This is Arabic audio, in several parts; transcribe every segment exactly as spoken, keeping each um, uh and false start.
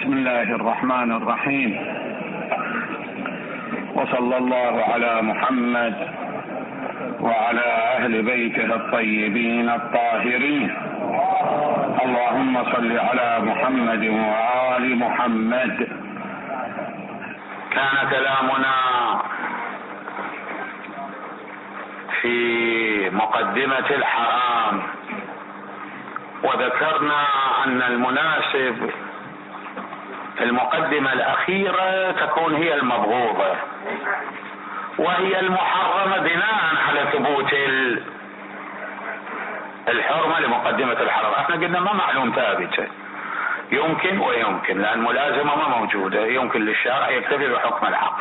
بسم الله الرحمن الرحيم، وصلى الله على محمد وعلى أهل بيته الطيبين الطاهرين. اللهم صل على محمد وآل محمد. كان كلامنا في مقدمة الحرام، وذكرنا أن المناسب المقدمة الأخيرة تكون هي المبغوضة، وهي المحرمة بناء على ثبوت الحرمة لمقدمة الحرام. احنا قلنا ما معلوم ثابتة، يمكن ويمكن، لأن ملازمة ما موجودة، يمكن للشارع يكتفي بحكم العقل.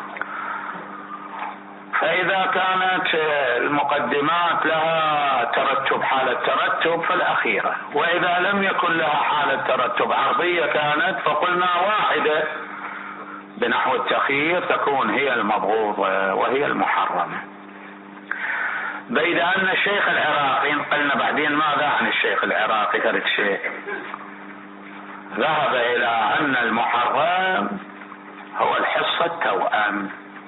فإذا كانت المقدمات لها ترتب حالة ترتب فالأخيرة، وإذا لم يكن لها حالة ترتب عرضية كانت فقلنا واحدة بنحو التخيير تكون هي المبغوضة وهي المحرمة. بيد أن الشيخ العراقي، قلنا بعدين ماذا عن الشيخ العراقي ثالث شيء، ذهب إلى أن المحرم هو الحصة التوأم.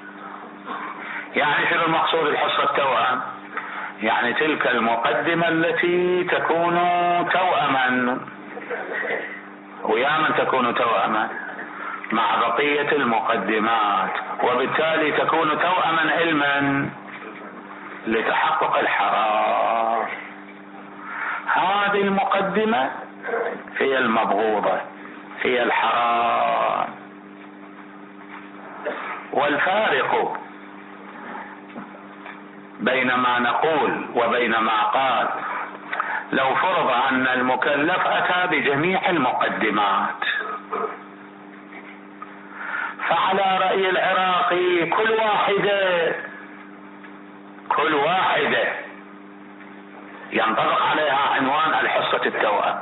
يعني شنو المقصود الحصة التوأم؟ يعني تلك المقدمة التي تكون توأما، ويا من تكون توأما مع بقية المقدمات، وبالتالي تكون توأما علما لتحقق الحرام. هذه المقدمة هي المبغوضة، هي الحرام. والفارق بين ما نقول وبين ما قال، لو فرض أن المكلف أتى بجميع المقدمات، فعلى رأي العراقي كل واحدة كل واحدة ينطبق عليها عنوان الحصة التوأم،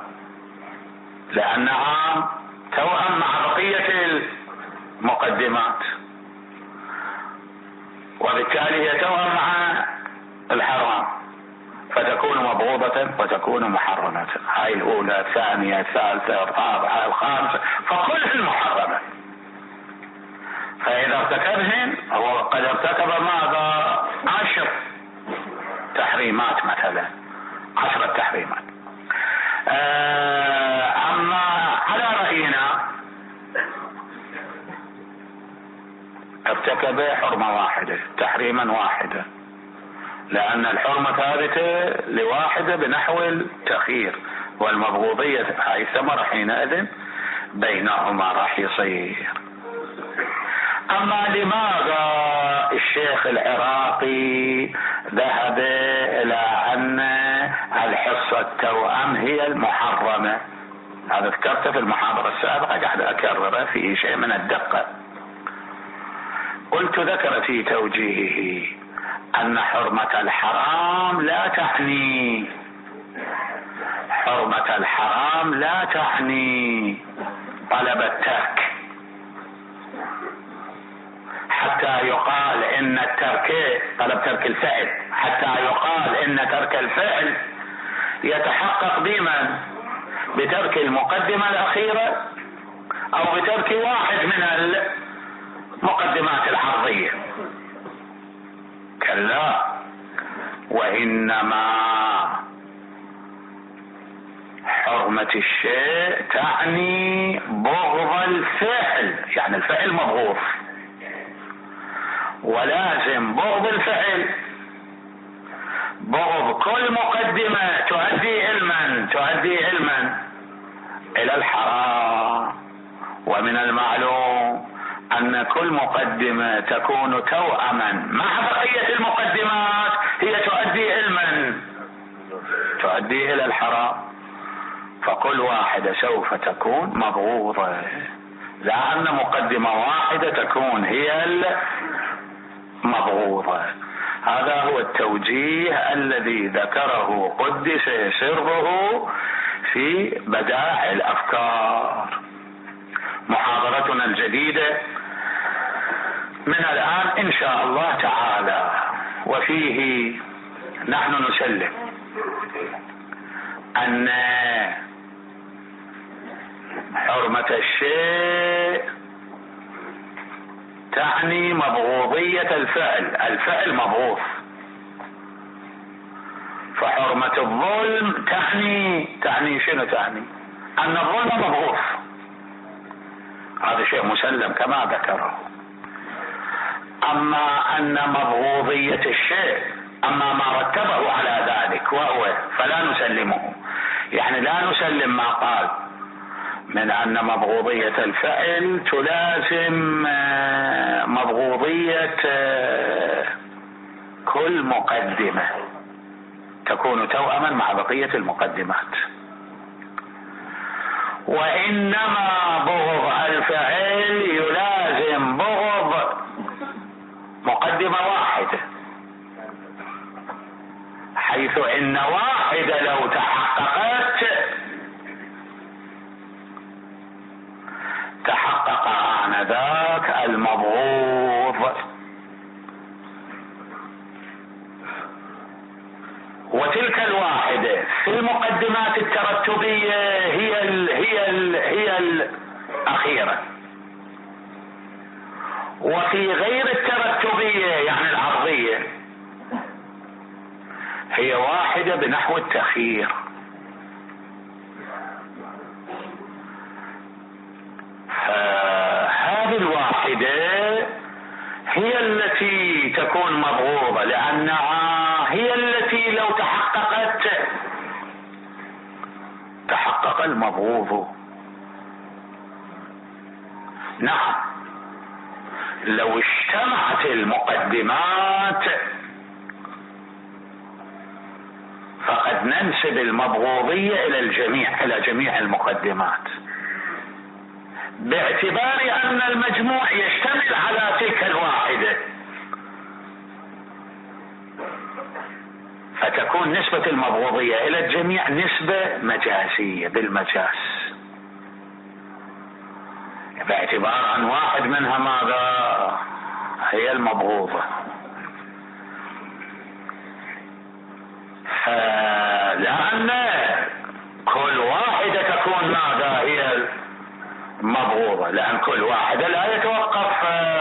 لأنها توأم مع بقية المقدمات، وبالتالي هي توأم مع الحرام، فتكون مبغوضة وتكون محرمة. هاي الأولى، الثانية، الثالثة، الرابعة، الخامسة، فكلها المحرمة. فإذا ارتكبهن هو قد ارتكب ماذا؟ عشر تحريمات مثلا، عشرة تحريمات. أما على رأينا ارتكب حرمة واحدة، تحريما واحدة، لأن الحرمة ثابتة لواحدة بنحو التخيير، والمبغوضية هاي الثمرة حينئذ بينهما راح يصير. أما لماذا الشيخ العراقي ذهب إلى أن الحصة التوأم هي المحرمة؟ هذا ذكرته في المحاضرة السابقة، قاعد أكرره في شيء من الدقة. قلت ذكر في توجيهه أن حرمة الحرام لا تعني حرمة الحرام لا تعني طلب الترك، حتى يقال إن الترك طلب ترك الفعل، حتى يقال إن ترك الفعل يتحقق بمن؟ بترك المقدمة الأخيرة أو بترك واحد من المقدمات العرضية. كلا، وإنما حرمة الشيء تعني بغض الفعل، يعني الفعل مبغوض، ولازم بغض الفعل بغض كل مقدمة تؤدي علما تؤدي علما إلى الحرام. ومن المعلوم أن كل مقدمة تكون توأما مع بقية المقدمات هي تؤدي علما تؤدي إلى الحرام، فكل واحدة سوف تكون مبغوضة، لأن مقدمة واحدة تكون هي المبغوضة. هذا هو التوجيه الذي ذكره قدس سره في بدائع الأفكار. محاضرتنا الجديدة من الآن إن شاء الله تعالى، وفيه نحن نسلم أن حرمة الشيء تعني مبغوضية الفعل، الفعل مبغوض. فحرمة الظلم تعني تعني شنو تعني؟ أن الظلم مبغوض، هذا شيء مسلم كما ذكره. أما أن مبغوضية الشيء، أما ما رتبه على ذلك وهو فلا نسلمه، يعني لا نسلم ما قال من أن مبغوضية الفعل تلازم مبغوضية كل مقدمة، تكون توأما مع بقية المقدمات. وإنما بغض الفعل يلازم بغض مقدمة واحدة، حيث إن واحدة لو تحققت تحقق آنذاك المبغوض. وتلك الواحدة في المقدمات الترتبية هي ال هي ال هي الأخيرة، وفي غير الترتبية يعني العرضية هي واحدة بنحو التخيير. فهذه الواحدة هي التي تكون مبغوضة، لأنها هي التي لو تحققت تحقق المبغوض. نعم، لو اجتمعت المقدمات فقد ننسب المبغوضية إلى الجميع، إلى جميع المقدمات، باعتبار أن المجموع يشتمل على تلك الواحدة، فتكون نسبة المبغوضية إلى الجميع نسبة مجازية بالمجاز، باعتبار أن واحد منها ماذا هي المبغوضة. فلأن كل واحدة تكون ماذا هي مبغوضة، لأن كل واحدة لا يتوقف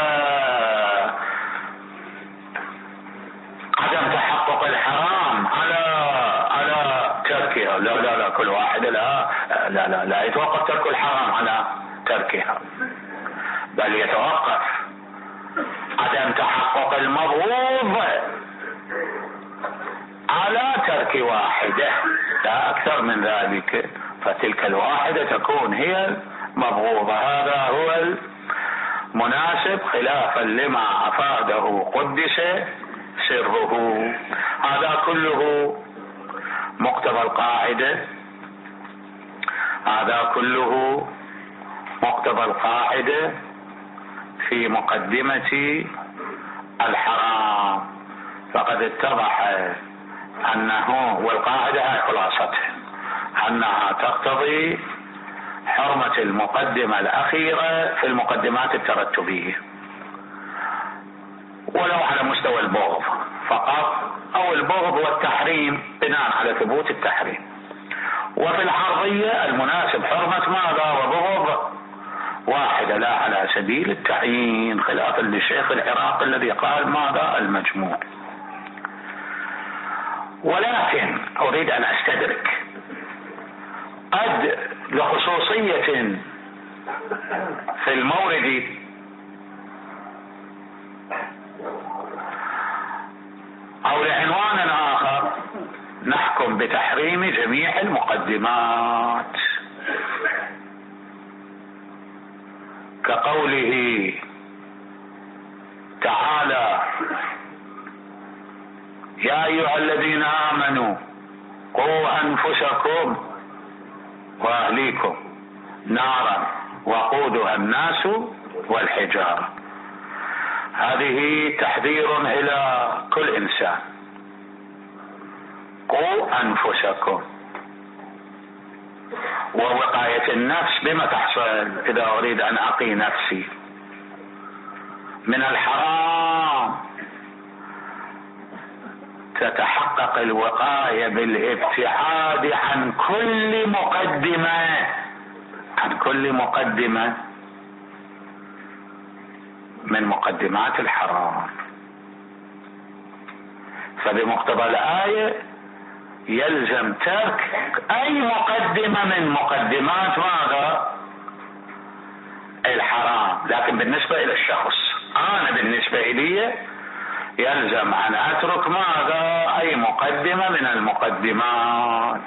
عدم تحقق الحرام على على تركها، لا لا لا كل واحدة لا لا لا, لا يتوقف ترك الحرام على تركها، بل يتوقف عدم تحقق المبغوض على ترك واحدة، لا أكثر من ذلك. فتلك الواحدة تكون هي مبغوضة. هذا هو المناسب خلافا لما أفاده قدس سره. هذا كله مقتضى القاعدة، هذا كله مقتضى القاعدة في مقدمة الحرام. فقد اتضح أنه، والقاعدة هي خلاصتها، أنها تقتضي حرمة المقدمة الأخيرة في المقدمات الترتبية، ولو على مستوى البغض فقط، أو البغض والتحريم بناء على ثبوت التحريم. وفي العرضية المناسب حرمة ماذا وبغض واحدة، لا على سبيل التعيين، خلافا للشيخ العراقي الذي قال ماذا المجموع. ولكن أريد أن أستدرك، قد لخصوصية في المورد أو لعنوان آخر نحكم بتحريم جميع المقدمات، كقوله تعالى: يا أيها الذين آمنوا قوا أنفسكم وأهليكم نارا وقودها الناس والحجارة. هذه تحذير إلى كل إنسان. قوا أنفسكم، ووقاية النفس بما تحصل؟ إذا أريد أن أقي نفسي من الحرام تتحقق الوقاية بالابتعاد عن كل مقدمة عن كل مقدمة من مقدمات الحرام. فبمقتضى الآية يلزم ترك أي مقدمة من مقدمات ماذا؟ الحرام. لكن بالنسبة إلى الشخص، أنا بالنسبة إلي يلزم أن أترك ماذا؟ أي مقدمة من المقدمات،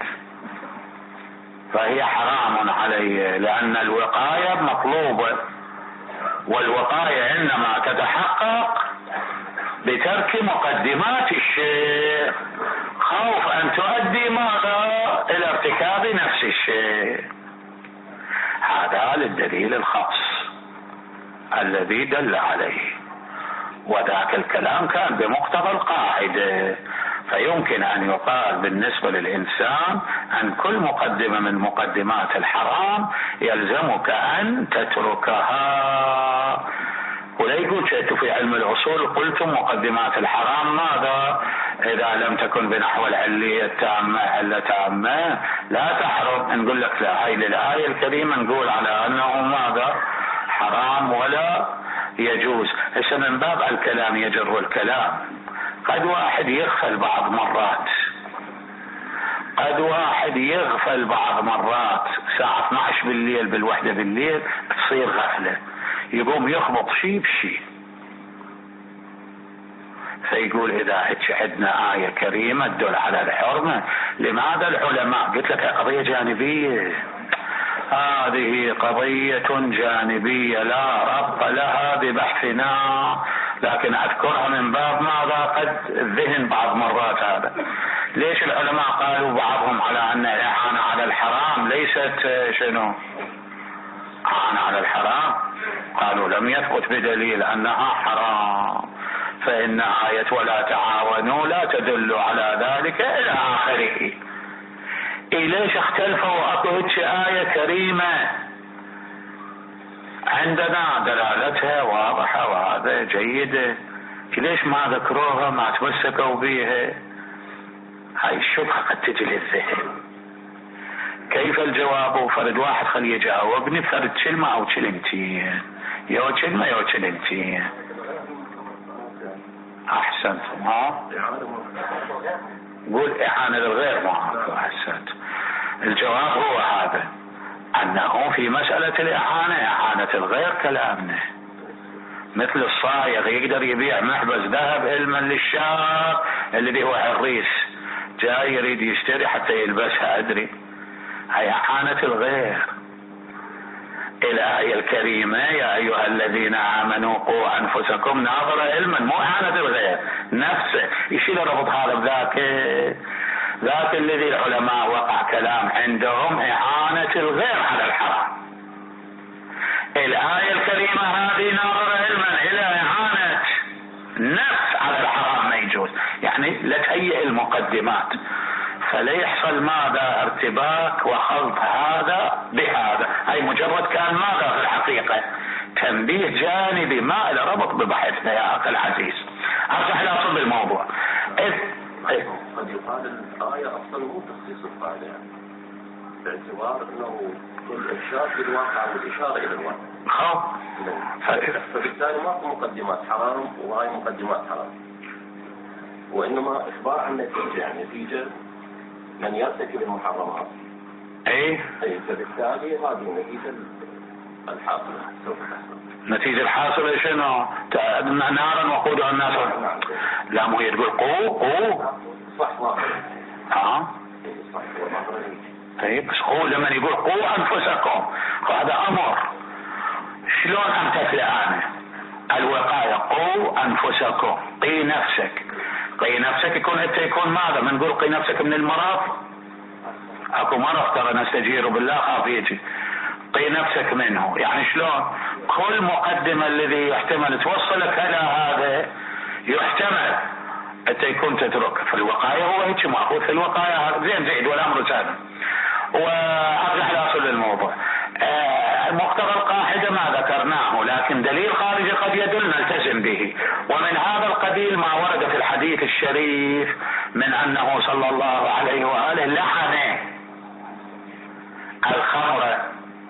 فهي حرام علي، لأن الوقاية مطلوبة، والوقاية إنما تتحقق بترك مقدمات الشيء، خوف أن تؤدي ماذا؟ إلى ارتكاب نفس الشيء. هذا للدليل الخاص الذي دل عليه، وذاك الكلام كان بمقتضى القاعدة. فيمكن أن يقال بالنسبة للإنسان أن كل مقدمة من مقدمات الحرام يلزمك أن تتركها. ولا يقول شئت في علم الأصول قلتم مقدمات الحرام ماذا؟ إذا لم تكن بنحو العلية التامة علة تامة لا تحرم. نقول لك لا، هاي للآية الكريمة نقول على أنه ماذا؟ حرام ولا يجوز. هسه من باب الكلام يجر الكلام، قد واحد يغفل بعض مرات، قد واحد يغفل بعض مرات ساعة اثني عشر بالليل بالوحدة بالليل تصير غفلة، يقوم يخبط شيء بشيء، فيقول إذا هيك عندنا آية كريمة تدل على الحرمة، لماذا العلماء؟ قلت لك قضية جانبية، هذه قضية جانبية لا ربط لها ببحثنا، لكن أذكرها من باب ماذا؟ قد الذهن بعض مرات هذا. ليش العلماء قالوا بعضهم على أن الإعانة على الحرام ليست شنو؟ إعانة على الحرام، قالوا لم يثبت بدليل أنها حرام، فإن آية ولا تعاونوا لا تدل على ذلك إلى آخره. إيه ليش اختلفوا؟ أكو هيك آية كريمة عندنا دلالتها واضحة وهذا جيدة، ليش ما ذكروها ما تمسكوا بيها؟ هاي الشبهة قد تجي للذهن. كيف الجواب؟ فرد واحد خليه يجاوبني بفرد كلمة أو كلمتين، يو كلمة يو كلمتين. أحسنت. ما قول إعانة للغير. ما أحسنت. الجواب هو هذا، أنه في مسألة الإعانة إعانة الغير كلامنا، مثل الصايغ يقدر يبيع محبس ذهب علما للشاب الذي هو عريس جاي يريد يشتري حتى يلبسها، أدري هي إعانة الغير. الآية الكريمة يا أيها الذين آمنوا قوا أنفسكم ناظر علما، مو إعانة الغير نفسه. يشيل ربط هذا بذاك، ذاك الذي العلماء وقع كلام عندهم إعانة الغير على الحرام. الآية الكريمة هذه ناظر علما إلى إعانة نفس على الحرام ما يجوز، يعني لا تهيئ المقدمات، فلا يحصل ماذا؟ ارتباك وخلط هذا بهذا. هاي مجرد كان ماذا في الحقيقة؟ تنبيه جانبي ما له ربط ببحثنا يا أخي العزيز. أرجع إلى أصل الموضوع. إذ قد يقال الآية أصلا مو تخصيص القاعدة، يعني باعتبار أنه الإرشاد بالواقع والإشارة إلى الواقع. خلاص. فبالتالي ما في مقدمات حرام وهاي مقدمات حرام، وإنما إخبار عن نتيجة، يعني نتيجة من يرتكب المحرمات. أي. أي فبالتالي هذه النتيجة الحاصلة سوف تحصل. نتيجة الحاصلة شنو؟ نارا وقودها الناس. لا مو هي تقول قو قو صح واضح. ها؟ صح واضح. طيب بس قو لما يقول قو أنفسكم هذا أمر. شلون أمتثل أنا؟ الوقاية قو أنفسكم، قي نفسك. قي نفسك يكون أنت يكون ماذا؟ من نقول قي نفسك من المرض، أكو مرض ترى نستجير بالله خاف يجي، قي نفسك منه. يعني شلون؟ كل مقدمة الذي يحتمل توصلك إلى هذا يحتمل أنت يكون تترك. في الوقاية هو هيك مأخوذ في الوقاية زين زيد والأمر سهل. وأرجع لأصل الموضوع. آه مقتضى القاعدة ما ذكرناه، لكن دليل خارجي قد يدل نلتزم به. ومن هذا القبيل ما ورد في الحديث الشريف من أنه صلى الله عليه وآله لعن الخمر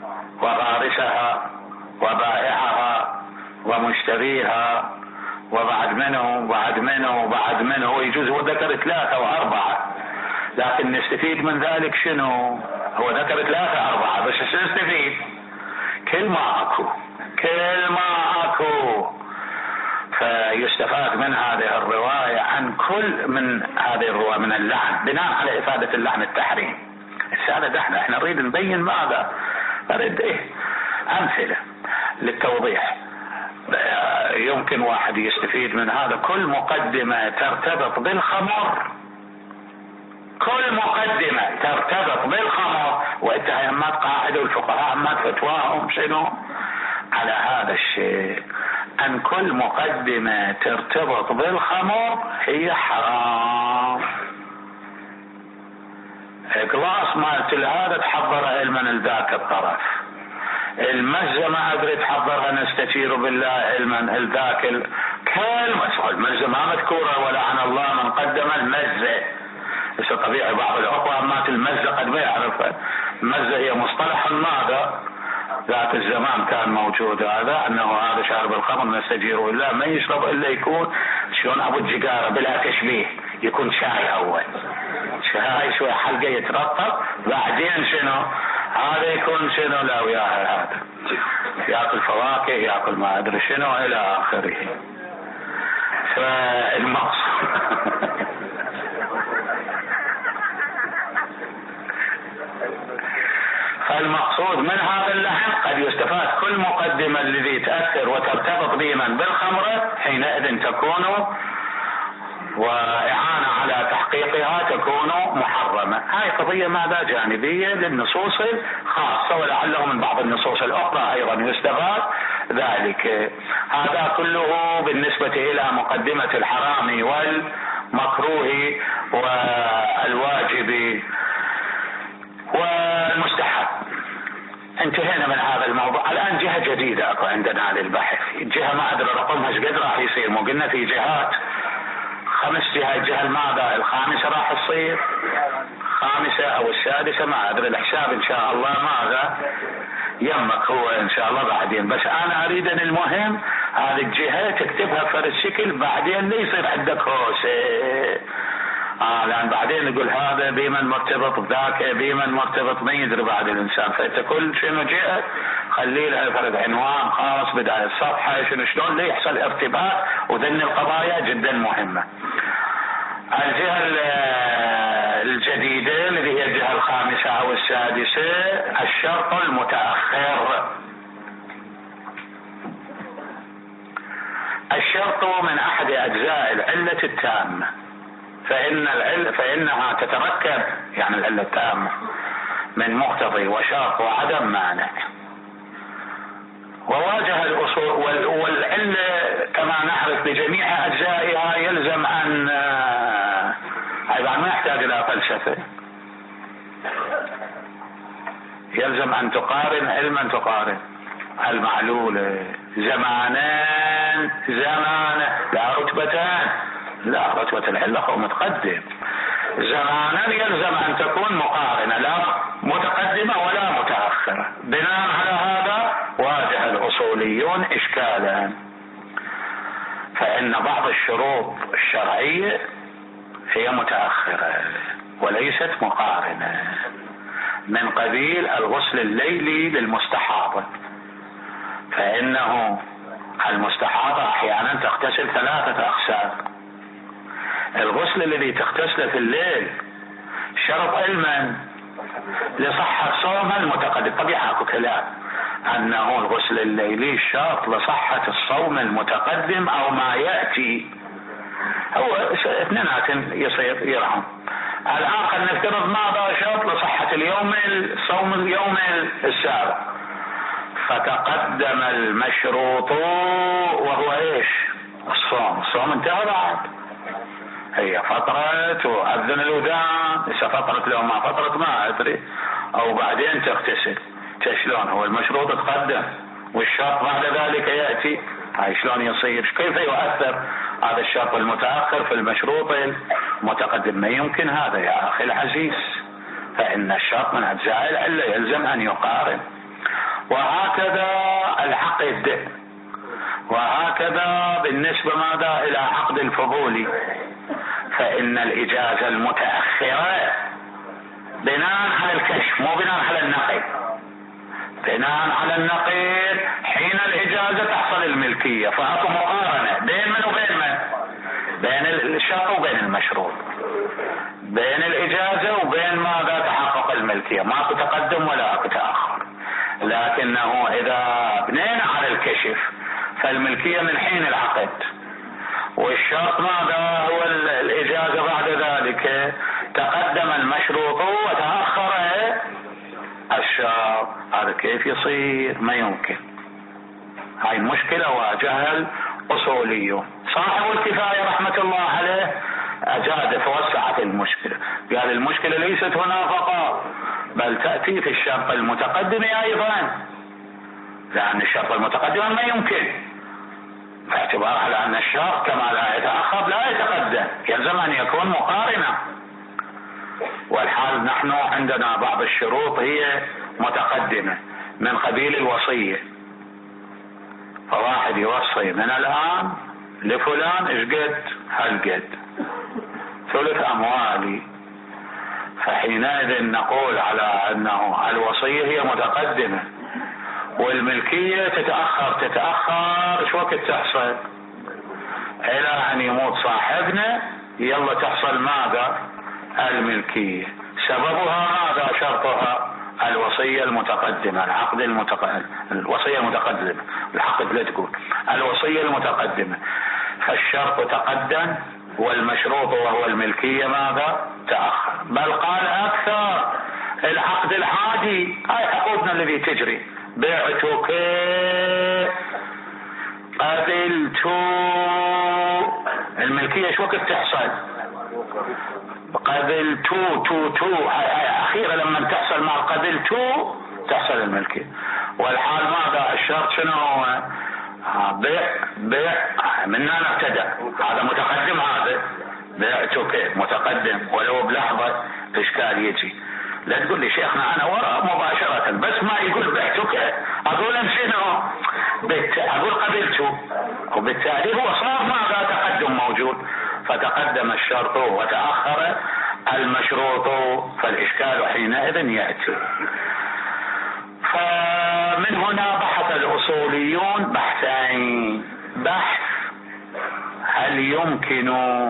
وغارسها وبائعها ومشتريها وبعد منه وبعد منه وبعد منه، ويجوز هو ذكر ثلاثة وأربعة، لكن نستفيد من ذلك شنو؟ هو ذكر ثلاثة أربعة بس نستفيد كل ما أكو كل ما أكو. فيستفاد من هذه الرواية عن كل من هذه الرواية من اللعن بناء على إفادة اللعن التحريم. السادة احنا احنا نريد نبين ماذا؟ نريد ايه؟ أمثلة للتوضيح. يمكن واحد يستفيد من هذا كل مقدمة ترتبط بالخمر، كل مقدمة ترتبط بالخمر، والتهمات قاعدة والفقهاء ما فتواهم شنو على هذا الشيء، أن كل مقدمة ترتبط بالخمر هي حرام. كلاس مالت هذا تحضر علما لذاك الطرف، المزة ما أدري تحضرها نستشير بالله علما لذاك كلمة. المزة ما مذكورة ولعن الله من قدم المزة. بس طبيعي بعض الأخوة مات المزة قد ما يعرفها. المزة هي مصطلح ماذا ذات الزمان كان موجود، هذا أنه هذا شارب الخمر نستجير بالله ما يشرب إلا يكون شلون أبو الجقارة بلا تشبيه، يكون شاي أول، شاي شوي حلقة يترطب، بعدين شنو هذا يكون شنو لا وياها هذا يأكل فواكه يأكل ما أدري شنو إلى آخره. فالمقصود فالمقصود من هذا اللحن قد يستفاد كل مقدمة الذي تأثر وترتبط بمن بالخمرة حينئذ تكون وإعانة على تحقيقها تكون محرمة. هاي قضية ماذا جانبية للنصوص الخاصة، ولعله من بعض النصوص الأخرى أيضا يستفاد ذلك. هذا كله بالنسبة إلى مقدمة الحرام والمكروه والواجب والمستحب. انتهينا من هذا الموضوع. الآن جهة جديدة أكو عندنا للبحث، جهة ما أدري رقمها ايش قد راح يصير، مو قلنا في جهات خمس جهات، الجهة الماذا الخامسة راح تصير خامسة أو السادسة ما أدري، الحساب إن شاء الله ماذا يمك هو إن شاء الله بعدين. بس أنا أريد أن المهم هذه الجهة تكتبها فرد شكل، بعدين لا يصير عندك هوسة آه لأن بعدين نقول هذا بمن مرتبط بذاك بمن مرتبط ما يدري بعد الإنسان. فأنت كل شنو جهة خلي لها فرد عنوان خاص بداية الصفحة شنو شلون لا يحصل ارتباط، وذن القضايا جدا مهمة. الجهة الجديدة اللي هي الجهة الخامسة أو السادسة الشرط المتأخر. الشرط من أحد أجزاء العلة التامة، فإن العلة فإنها تتركب يعني العلة التامة من مقتضي وشرط وعدم مانع. وواجه الأصول والعلة كما نعرف بجميع أجزائها يلزم أن أيضا ما يحتاج إلى فلسفة، يلزم أن تقارن علما تقارن المعلولة زمانان زمان لا رتبتان، لا رتبة العلة هو متقدم، زمانا يلزم أن تكون مقارنة لا متقدمة ولا متأخرة. بناء على هذا واجه الأصوليون إشكالا، فإن بعض الشروط الشرعية هي متأخرة وليست مقارنة، من قبيل الغسل الليلي للمستحاضة، فإنه المستحاضة أحيانا تغتسل ثلاثة أقسام. الغسل الذي تغتسله في الليل شرط علما لصحة صوم المتقدم، طبيعة اكو كلام أنه الغسل الليلي شرط لصحة الصوم المتقدم أو ما يأتي، هو اثنينات يصير يرهم. الآن خلينا نفترض ماذا شرط لصحة اليوم الصوم اليوم السابق، فتقدم المشروط وهو ايش؟ الصوم. الصوم انتهى بعد، هي فترة وأذن الودان، إذا فترة لو ما فترة ما أدري، أو بعدين تغتسل. شلون هو المشروط تقدم والشرط بعد ذلك يأتي، هاي شلون يصير؟ كيف يؤثر هذا الشرط المتأخر في المشروط المتقدم؟ ما يمكن هذا يا أخي العزيز، فإن الشرط من أجزاء العلة يلزم أن يقارن. وهكذا العقد، وهكذا بالنسبة ماذا إلى عقد الفضولي، فإن الإجازة المتأخرة بناء على الكشف مو بناء على النقل، بناء على النقل حين الإجازة تحصل الملكية، فأكو مقارنة بين من وبين من، بين الشرط وبين المشروط، بين الإجازة وبين ماذا تحقق الملكية، ما تقدم ولا تأخر. لكنه إذا بنينا على الكشف فالملكية من حين العقد، والشرط ماذا هو الإجازة بعد ذلك، تقدم المشروط وتأخر الشرط. هذا كيف يصير؟ ما يمكن. هاي مشكلة واجهها الأصوليون. صاحب الكفاية رحمة الله عليه أجاد فوسعت المشكلة، قال المشكلة ليست هنا فقط بل تأتي في الشرط المتقدم أيضا، لأن الشرط المتقدم ما يمكن، باعتبار على أن الشرط كما لا يتأخر لا يتقدم، يلزم أن يكون مقارنة. والحال نحن عندنا بعض الشروط هي متقدمة من قبيل الوصية، فواحد يوصي من الآن لفلان اشقد هالقد ثلث أموالي، فحينئذ نقول على أنه الوصية هي متقدمة والملكية تتأخر تتأخر شو وقت تحصل؟ إلى أن يموت صاحبنا يلا تحصل ماذا؟ الملكية. سببها ماذا؟ شرطها الوصية المتقدمة، العقد المتقدم، الوصية المتقدمة، العقد لا تقول الوصية المتقدمة، فالشرط تقدم والمشروط وهو الملكية ماذا؟ تأخر. بل قال أكثر، العقد العادي هاي عقودنا الذي تجري، بعتك قبلت، الملكية شو وقت تحصل؟ قبلت تو تو أخيرا لما تحصل مع قبلت تحصل الملكية. والحال ماذا؟ الشرط شنو هو؟ بيع بيع مننا نبتدأ، هذا متقدم، هذا بيعتك متقدم ولو بلحظة إشكال يجي. لا تقول لي شيخنا أنا وراء مباشرة، بس ما يقول بعتك أقول شنو؟ أقول قبلت، وبالتالي هو صار ماذا؟ تقدم موجود، فتقدم الشرط وتأخر المشروط، فالإشكال حينئذ يأتي. فمن هنا بحث الأصوليون بحثين: بحث هل يمكن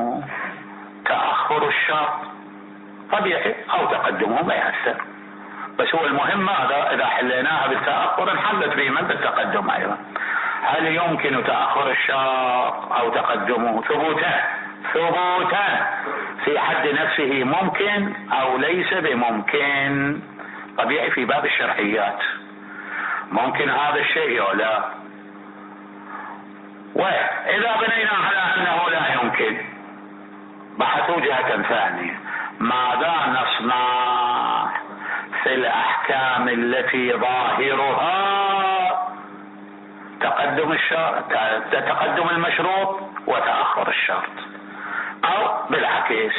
تأخر الشرط طبيعي أو تقدمه ما يأثر، بس هو المهم ماذا؟ إذا حليناها بالتأخر انحلت بمن بالتقدم أيضا. هل يمكن تأخر الشرط أو تقدمه؟ ثبوتا ثبوتا في حد نفسه ممكن أو ليس بممكن، طبيعي في باب الشرعيات ممكن هذا الشيء أو لا. وإذا بنينا على أنه لا يمكن بحثوا جهة ثانية: ماذا نصنع في الأحكام التي ظاهرها تقدم الشرط تقدم المشروط وتأخر الشرط، أو بالعكس؟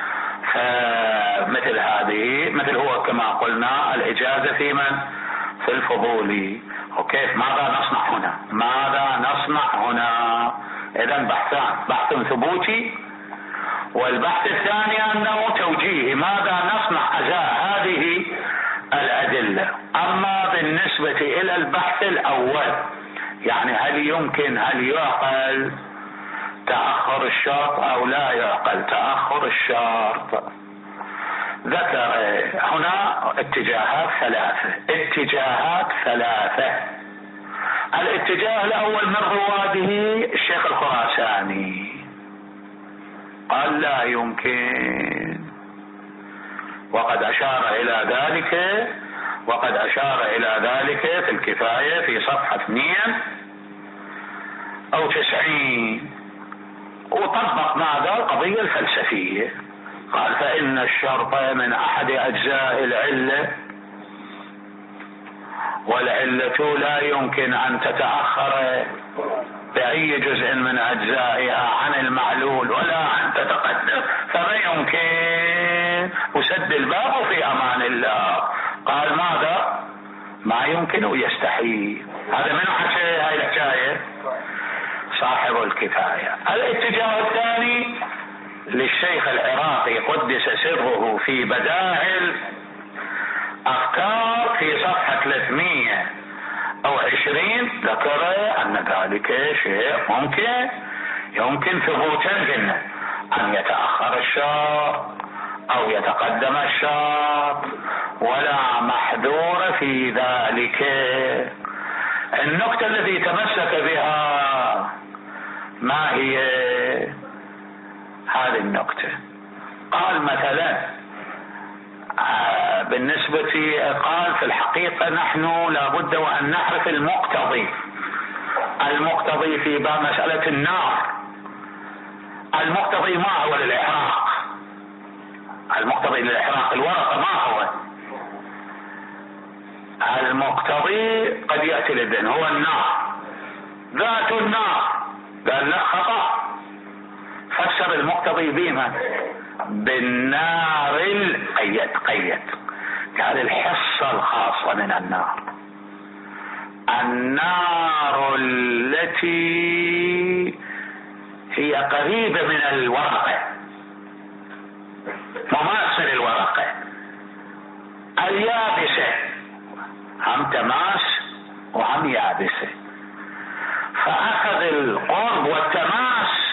فمثل هذه مثل هو كما قلنا الإجازة في من؟ في الفضولي. وكيف ماذا نصنع هنا؟ ماذا نصنع هنا؟ إذن بحثان: بحث ثبوتي، والبحث الثاني أنه توجيهي، ماذا نصنع أزاء هذه الأدلة. أما بالنسبة إلى البحث الأول، يعني هل يمكن هل يعقل تأخر الشرط أو لا يعقل تأخر الشرط، ذكر هنا اتجاهات ثلاثة اتجاهات ثلاثة الاتجاه الأول من رواده الشيخ الخراساني قال لا يمكن، وقد أشار إلى ذلك وقد أشار إلى ذلك في الكفاية في صفحة اثنين أو تسعين، وطبق ماذا؟ القضية الفلسفية. قال: فإن الشرط من أحد أجزاء العلة، والعلة لا يمكن أن تتأخر بأي جزء من أجزائها عن المعلول ولا أن تتقدم، فما يمكن. وسد الباب في أمان الله. قال ماذا؟ ما يمكن ويستحيل. هذا من حكى هاي الحكاية؟ صاحب الكفاية. الاتجاه الثاني للشيخ العراقي قدس سره في بدائع الأفكار في صفحة ثلاثمئة وعشرين، ذكر أن ذلك شيء ممكن يمكن ثبوتا قلنا أن يتأخر الشرط أو يتقدم الشرط ولا محذور في ذلك. النقطة التي تمسك بها ما هي هذه النقطة؟ قال مثلا بالنسبة قال في الحقيقة نحن لابد وأن نعرف المقتضي المقتضي في باب مسألة النار. المقتضي ما هو للإحراق؟ المقتضي للإحراق الورقة ما هو؟ المقتضي قد يأتي للذهن هو النار، ذات النار. قال لا، خطأ. فسر المقتضي بما بالنار القيد قيد قال الحصة الخاصة من النار، النار التي هي قريبة من الورقة، مماثل الورقة اليابسة، هم تماس وهم يابسة. فأخذ القرب والتماس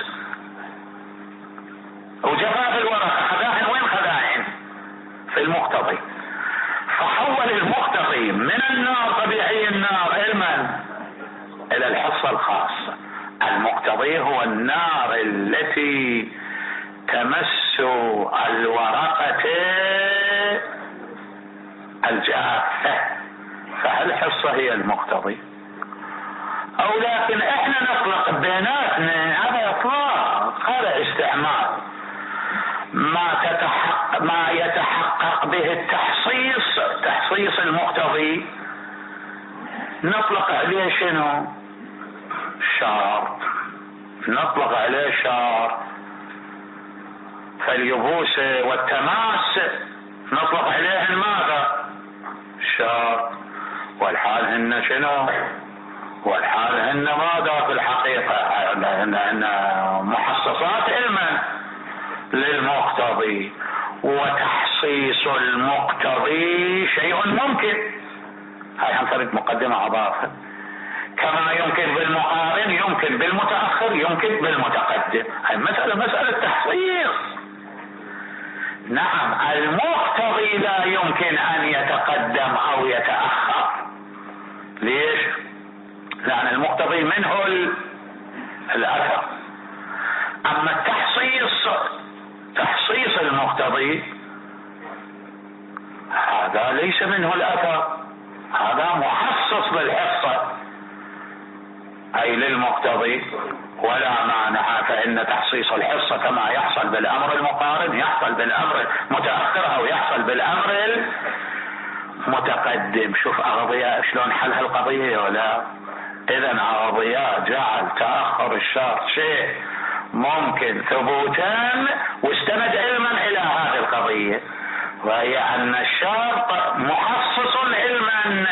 وجفاف الورقة، خداهن وين خداهن؟ في المقتضي. فحول المقتضي من النار طبيعي النار المن إلى الحصة الخاصة. المقتضي هو النار التي تمس الورقة الجافة، فالحصة هي المقتضي. أو لكن احنا نطلق بيناتنا هذا اطلاق، هذا استعمال ما تتحقق ما يتحقق به التحصيص، تحصيص المقتضي نطلق عليه شنو؟ شرط، نطلق عليه شرط. فاليبوس والتماس نطلق عليه ماذا؟ شرط. والحال هن شنو؟ والحال هن ماذا في الحقيقة؟ هن محصصات علما للمقتضي. وتحصيص المقتضي شيء ممكن، هاي هم فرد مقدمة أضافة، كما يمكن بالمقارن يمكن بالمتأخر يمكن بالمتقدم. هاي مسألة مسألة تحصيص. نعم، المقتضي لا يمكن أن يتقدم أو يتأخر. ليش؟ لأن المقتضي منه الأثر. أما التحصيص، تحصيص المقتضي هذا ليس منه الأثر، هذا محصص بالحصة أي للمقتضي. ولا مانع، فإن تحصيص الحصة كما يحصل بالأمر المقارن يحصل بالأمر المتأخر أو يحصل بالأمر المتقدم. شوف أغضياء شلون حل هالقضية ولا؟ إذن أغضياء جعل تأخر الشرط شيء ممكن ثبوتا واستند علما إلى هذه القضية، وهي أن الشرط محصص علما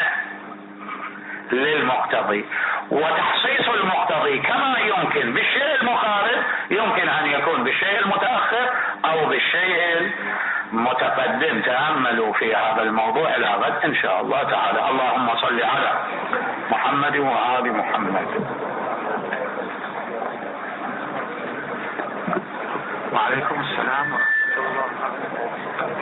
للمقتضي. وتحصيص المقتضي كما يمكن بالشيء المقارب يمكن أن يكون بالشيء المتأخر أو بالشيء المتقدم. تأملوا في هذا الموضوع إلى غد إن شاء الله تعالى. اللهم صل على محمد وآل محمد. وعليكم السلام ورحمة الله وبركاته.